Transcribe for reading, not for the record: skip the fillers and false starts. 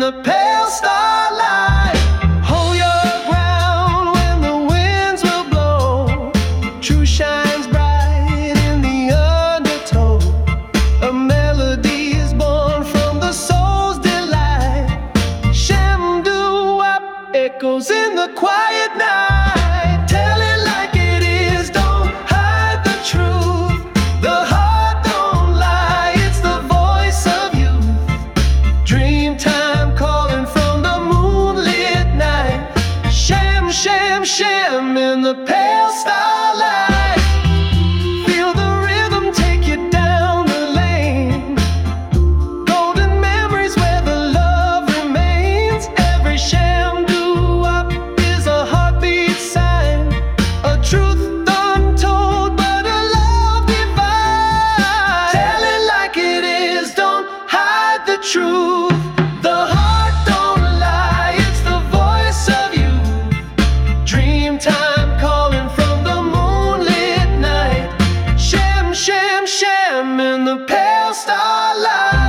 the pale starlight. Hold your ground when the winds will blow. Truth shines bright in the undertow. A melody is born from the soul's delight. Shem doo-wop echoes in the quiet night. Tell it like it is, don't hide the truth. The heart don't lie, it's the voice of youth. Dream time calling from the moonlit night. Shem, shem, shem in the pale starlight. Feel the rhythm take you down the lane. Golden memories where the love remains. Every shem doo-wop is a heartbeat sign. A truth untold but a love divine. Tell it like it is, don't hide the truth. The heart don't lie, it's the voice of you. Dream time calling from the moonlit night. Shem, shem, shem in the pale starlight.